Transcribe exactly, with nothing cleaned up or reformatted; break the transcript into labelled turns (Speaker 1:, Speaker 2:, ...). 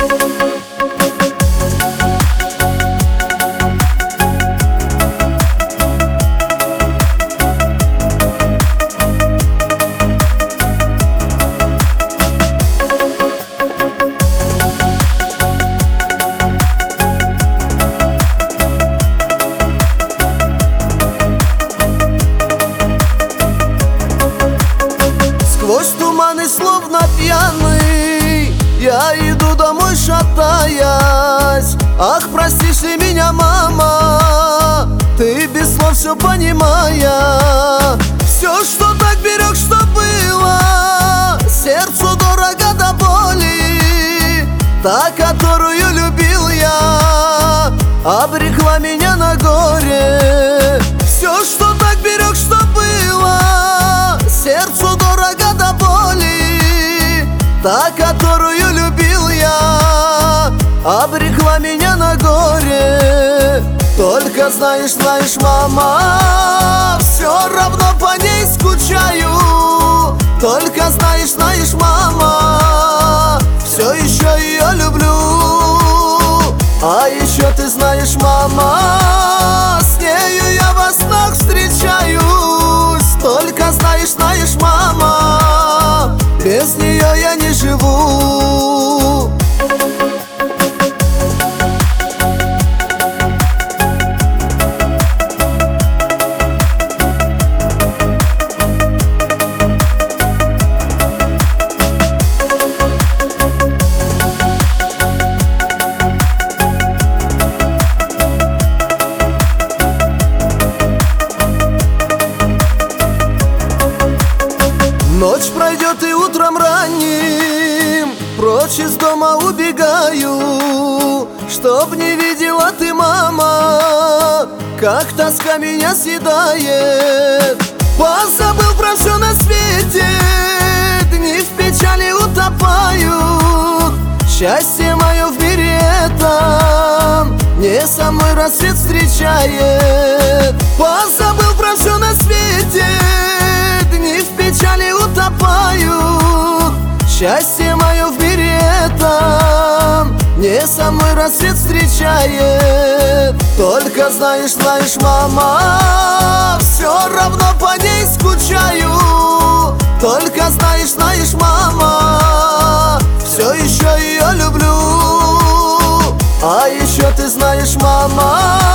Speaker 1: Сквозь туманы, словно пьяный, я иду домой, шатаясь. Ах, простишь ли меня, мама, ты без слов все понимая. Все, что так берег, что было, сердцу дорого до боли. Та, которую любил я, обрекла меня на горе. Все, что так берег, что было, сердцу дорого до боли. Та, которую любил я, обрекла меня на горе. Только знаешь, знаешь, мама, все равно по ней скучаю. Только знаешь, знаешь, мама, все еще ее люблю. А еще ты знаешь, мама, с нею я во снах встречаюсь. Только знаешь, знаешь, мама, без нее я не живу. Ночь пройдет и утром ранним прочь из дома убегаю, чтоб не видела ты, мама, как тоска меня съедает. Позабыл про все на свете, дни в печали утопают. Счастье мое в мире этом не со мной рассвет встречает. Позабыл про все на свете, дни в печали утопают. Счастье мое в мире этом не со мной рассвет встречает. Только знаешь, знаешь, мама, все равно по ней скучаю. Только знаешь, знаешь, мама, все еще ее люблю. А еще ты знаешь, мама,